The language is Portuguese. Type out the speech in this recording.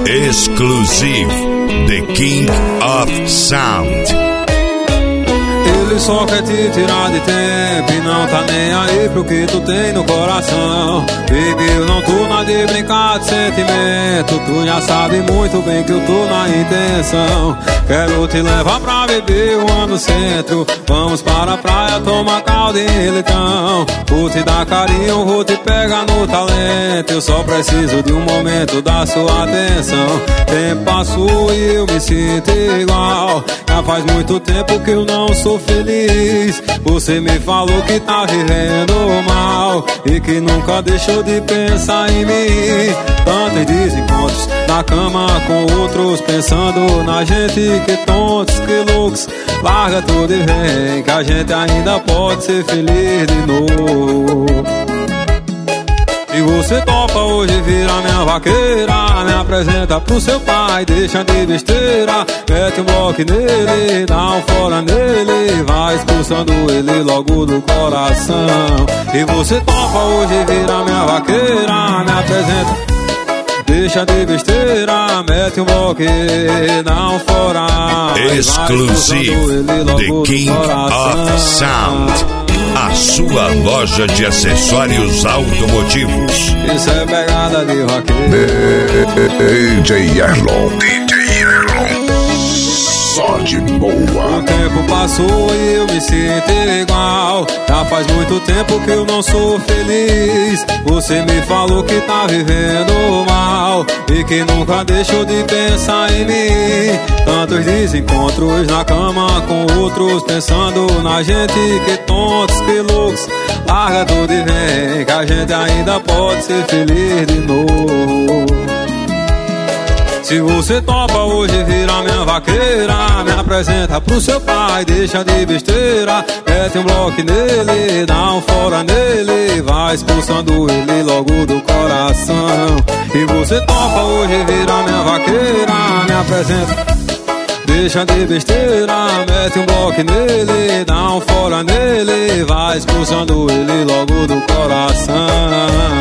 Exclusive, The King of Sound. Ele só quer te tirar de tempo e não tá nem aí pro que tu tem no coração. Baby, eu não tô na de brincar de sentimento. Tu já sabe muito bem que eu tô na intenção. Quero te levar pra beber uma no centro. Vamos para a praia, tomar caldo e leitão. Vou te dar carinho, vou te pegar no talento. Eu só preciso de um momento da sua atenção. Tempo passou e eu me sinto igual. Já faz muito tempo que eu não sou feliz. Você me falou que tá vivendo mal e que nunca deixou de pensar em mim. Tantos desencontros na cama com outros, pensando na gente. Que tontos, que loucos. Larga tudo e vem, que a gente ainda pode ser feliz de novo. E você topa hoje virar minha vaqueira. Me apresenta pro seu pai, deixa de besteira. Mete um bloco nele, dá um fora nele. Vai expulsando ele logo do coração. E você topa hoje virar minha vaqueira. Me apresenta, deixa de besteira. Mete um bloco, dá um fora. Exclusive, The King of Sound. A sua loja de acessórios automotivos. Isso é pegada de roqueiro. DJ Erlon. Só de boa. O tempo passou e eu me sinto igual. Já faz muito tempo que eu não sou feliz. Você me falou que tá vivendo mal e que nunca deixou de pensar em mim. Tantos desencontros na cama com outros, pensando na gente. Que tontos, que loucos. Larga tudo e vem, que a gente ainda pode ser feliz de novo. Se você topa hoje virar minha vaqueira, me apresenta pro seu pai, deixa de besteira. Mete um bloco nele, dá um fora nele. Vai expulsando ele logo do coração. E você topa hoje virar minha vaqueira, me apresenta, deixa de besteira. Mete um bloco nele, dá um fora nele. Vai expulsando ele logo do coração.